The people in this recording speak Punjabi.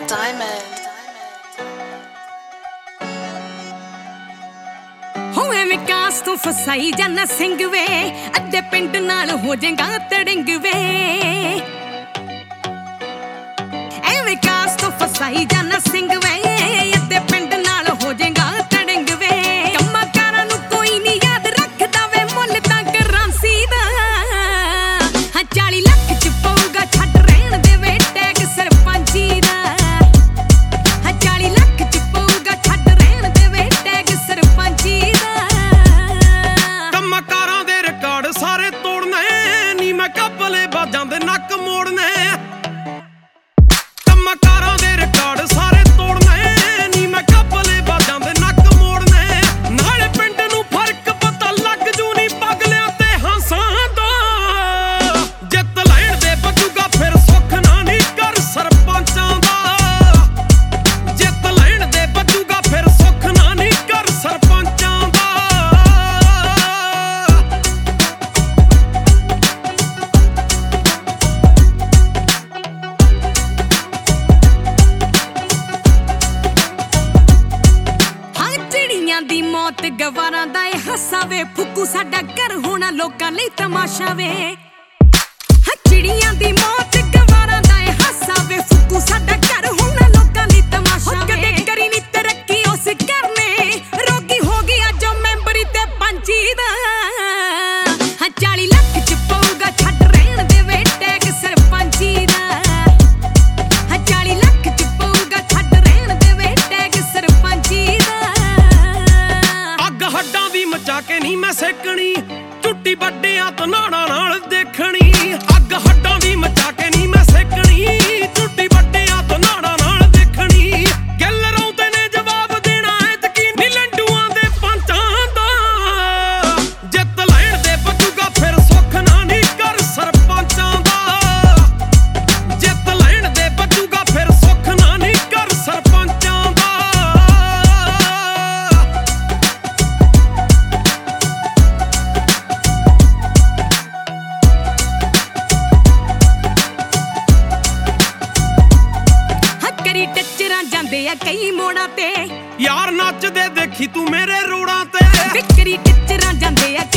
ਹੋਏ ਵਿਕਾਸ ਤੋਂ ਫਸਾਈ ਜਾਨਾ ਸਿੰਘ ਵੇ, ਅੱਧੇ ਪਿੰਡ ਨਾਲ ਹੋ ਜਾਏਗਾ ਤੜਿੰਗ ਵੇ। ਐ ਵਿਕਾਸ ਤੋਂ ਫਸਾਈ ਜਾਨਾ ਸਿੰਘ ਵੇ, ਅੱਧੇ ਪਿੰਡ ਨਾਲ ਹੋ ਜਾਏਗਾ ਤੜਿੰਗ ਵੇ। ਕੰਮਾਂ ਕਾਰਾਂ ਨੂੰ ਕੋਈ ਨਹੀਂ ਯਾਦ ਰੱਖਦਾ ਵੇ, ਮੁੱਲ ਤਾਂ ਕਰਾਂਸੀ ਦਾ। ਹਾਂ 40 ਲੱਖ ਚ ਪਊਗਾ, ਛੱਡ ਰਹਿਣ ਦੇ ਵੇ ਟੈਗ ਸਰਪੰਚੀ ਦਾ। ਹਾਂ 40 ਲੱਖ ਚ ਪਊਗਾ, ਛੱਡ ਰਹਿਣ ਦੇ ਵੇ ਟੈਗ ਸਰਪੰਚੀ ਦਾ। ਕੰਮਕਾਰਾਂ ਦੇ ਰਿਕਾਰਡ ਸਾਰੇ ਤੋੜਨੇ ਨੀ, ਮੈਂ ਕਾਬਲੇ ਬਾਜਾਂ ਦੇ ਨੱਕ ਮੋੜਨੇ। ਕੰਮਕਾਰਾਂ ਦੇ ਰਿਕਾਰਡ ਸਾਰੇ ਤੋੜਨੇ ਨੀ, ਮੈਂ ਕਾਬਲੇ ਬਾਜਾਂ ਦੇ ਨੱਕ ਮੋੜਨੇ। ਨਾਲੇ ਪਿੰਡ ਨੂੰ ਫਰਕ ਪਤਾ ਲੱਗ ਜੂ ਨੀ ਪਗਲਿਆਂ ਤੇ ਹੰਸਾਂ ਦਾ। ਜਿੱਤ ਲੈਣ ਦੇ ਬਚੂਗਾ ਫਿਰ ਸੁੱਖ ਨਾ ਨੀ ਕਰ ਸਰਪੰਚਾਂ ਦਾ। ਜਿੱਤ ਲੈਣ ਦੇ ਬਚੂਗਾ ਫਿਰ ਸੁੱਖ ਨਾ ਨੀ ਕਰ ਸਰਪੰਚਾਂ ਦਾ। ਦੀ ਮੌਤ ਗਵਾਰਾਂ ਦਾ ਇਹ ਹਾਸਾ ਵੇ, ਫੁੱਕੂ ਸਾਡਾ ਘਰ ਹੋਣਾ ਲੋਕਾਂ ਲਈ ਤਮਾਸ਼ਾ ਵੇ। ਹਾਂ ਚਿੜੀਆਂ ਦੀ ਮੌਤ ਗਵਾਰਾਂ ਦਾ ਇਹ ਹਾਸਾ ਵੇ, ਫੁੱਕੂ ਸਾਡਾ ਘਰ ਹੋਣਾ ਲੋਕਾਂ ਲਈ ਤਮਾਸ਼ਾ ਵੇ। ਕਦੇ ਕਰੀ ਨੀ ਤਰੱਕੀ ਉਸ ਘਰ ਨੇ, ਰੋਗੀ ਹੋ ਗਿਆ ਜੋ ਮੈਂਬਰੀ ਤੇ ਪੰਚੀ ਦਾ। ਹਾਂ 40 ਲੱਖ ਚ ਪਊਗਾ, ਛੱਡ ਰਹਿਣ ਦੇ ਵੇ ਟੈਗ ਸਰਪੰਚੀ ਦਾ। ਹਾਂ 40 ਲੱਖ ਚ ਪਊਗਾ, ਛੱਡ ਰਹਿਣ ਦੇ ਵੇ ਟੈਗ ਸਰਪੰਚੀ ਦਾ। ਹੱਡਾਂ ਦੀ ਮਚਾ ਕੇ ਨਹੀਂ ਮੈਂ ਸੇਕਣੀ, ਝੁੱਟੀ ਵੱਡਿਆਂ ਤੋਂ ਨਾੜਾਂ ਨਾਲ ਦੇਖਣੀ। ਅੱਗ ਹੱਡਾਂ ਦੀ ਮਚਾ ਕੇ ਨਹੀਂ ਮੈਂ ਸੇਕਣੀ, ਝੁੱਟੀ ਵੱਡਿਆਂ ਤੋਂ ਨਾੜਾਂ ਨਾਲ ਦੇਖਣੀ। ਗਿੱਲ ਰੌਂਦੇ ਨੇ ਜਵਾਬ ਦੇਣਾ ਐਤਕੀ ਨੀ ਲੰਡੂਆਂ ਦੇ ਪੰਚਾਂ ਦਾ। ਜਿੱਤ ਲੈਣ ਦੇ ਬਚੂਗਾ ਫਿਰ ਸੁੱਖ ਨਾ ਨੀ ਕਰ ਸਰਪੰਚਾਂ ਦਾ। ਜਿੱਤ ਲੈਣ ਦੇ ਬਚੂਗਾ ਫਿਰ ਸੁੱਖ ਨਾ ਨੀ ਕਰ ਸਰਪੰਚਾਂ ਦਾ। ਟੱਚਰਾਂ ਜਾਂਦੇ ਆ ਕਈ ਮੋੜਾਂ ਤੇ, ਯਾਰ ਨੱਚਦੇ ਦੇਖੀ ਤੂੰ ਮੇਰੇ ਰੋੜਾਂ ਤੇ। ਵਿਕਰੀ ਟੱਚਰਾਂ ਜਾਂਦੇ ਆ